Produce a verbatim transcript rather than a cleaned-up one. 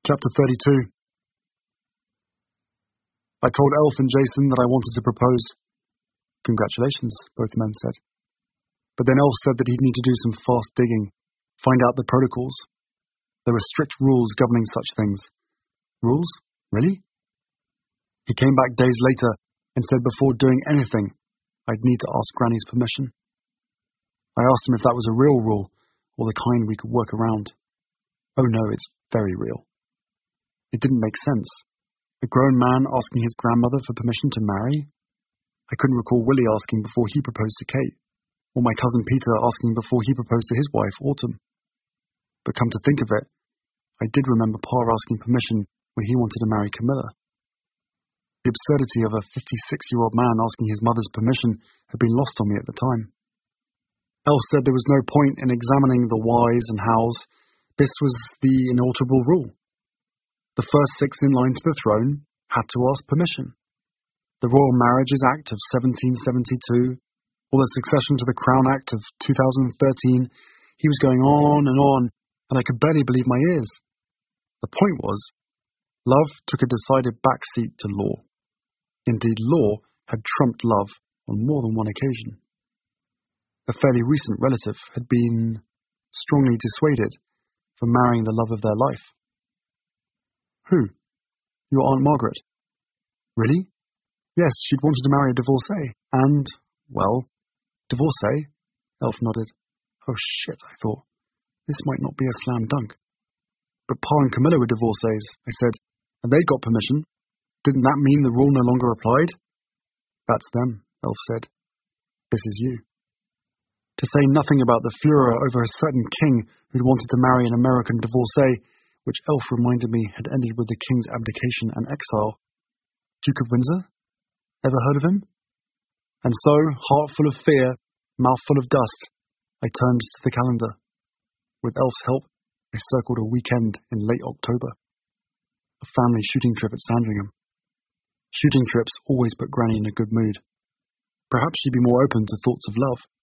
Chapter thirty-two. I told Elf and Jason that I wanted to propose. Congratulations, both men said. But then Elf said that he'd need to do some fast digging, find out the protocols. There were strict rules governing such things. Rules? Really? He came back days later and said before doing anything, I'd need to ask Granny's permission. I asked him if that was a real rule, or the kind we could work around. Oh no, it's very real. It didn't make sense. A grown man asking his grandmother for permission to marry? I couldn't recall Willie asking before he proposed to Kate, or my cousin Peter asking before he proposed to his wife, Autumn. But come to think of it, I did remember Pa asking permission when he wanted to marry Camilla. The absurdity of a fifty-six-year-old man asking his mother's permission had been lost on me at the time. Elf said there was no point in examining the whys and hows. This was the inalterable rule. The first six in line to the throne had to ask permission. The Royal Marriages Act of seventeen seventy-two, or the Succession to the Crown Act of two thousand thirteen, he was going on and on, and I could barely believe my ears. The point was, love took a decided backseat to law. Indeed, law had trumped love on more than one occasion. A fairly recent relative had been strongly dissuaded from marrying the love of their life. Who? Your Aunt Margaret. Really? Yes, she'd wanted to marry a divorcee. And, well, divorcee? Elf nodded. Oh shit, I thought. This might not be a slam dunk. But Pa and Camilla were divorcees, I said, and they'd got permission. Didn't that mean the rule no longer applied? That's them, Elf said. This is you. To say nothing about the furor over a certain king who'd wanted to marry an American divorcee, which Elf reminded me had ended with the king's abdication and exile. Duke of Windsor? Ever heard of him? And so, heart full of fear, mouth full of dust, I turned to the calendar. With Elf's help, I circled a weekend in late October. A family shooting trip at Sandringham. Shooting trips always put Granny in a good mood. Perhaps she'd be more open to thoughts of love.